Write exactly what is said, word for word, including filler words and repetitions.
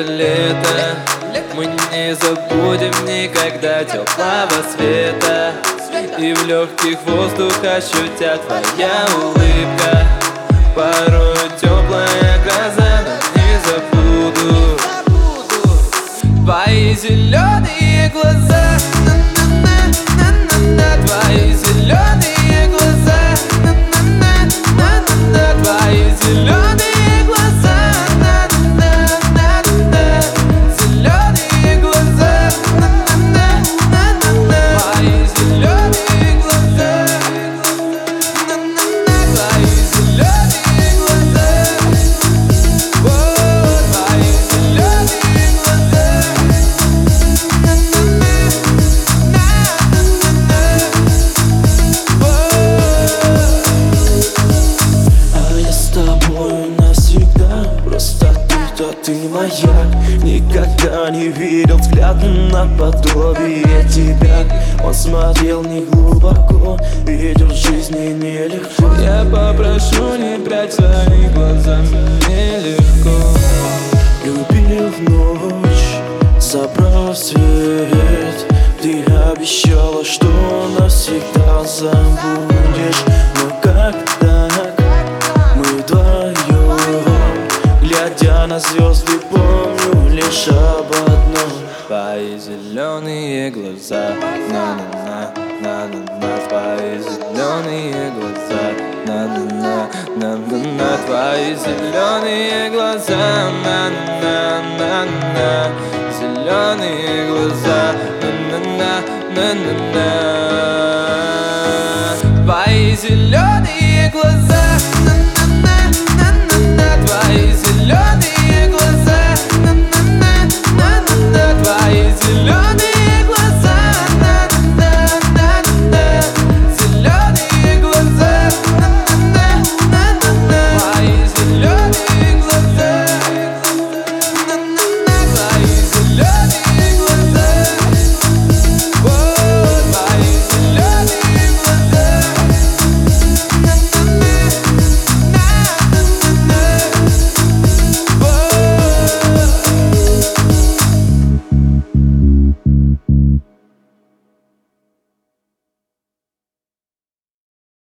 лето. Мы не забудем никогда теплого света, и в легких воздух ощутят твоя улыбка. Порой теплая гроза, но не забуду твои зеленые глаза. На-на-на-на-на-на, твои зеленые глаза. На-на-на-на-на-на, твои зеленые глаза. На-на-на-на-на, зеленые глаза. На-на-на-на-на, твои зеленые глаза. На-на-на, твои зеленые глаза. О, твои зеленые глаза. Ты моя, никогда не видел взгляд наподобие тебя. Он смотрел не глубоко, видел в жизни нелегко. Я попрошу не прячь свои глаза, мне легко. Любил в ночь, забрав свет. Ты обещала, что навсегда забудешь. Но как так? Мы вдвоем, глядя на звезды, помню лишь об одном: твои зеленые глаза. На-на-на, на-на-на, твои зеленые глаза. На-на-на, на-на-на, твои зеленые глаза. На-на-на, на-на, зеленые глаза. На-на-на, на-на-на, твои зеленые глаза.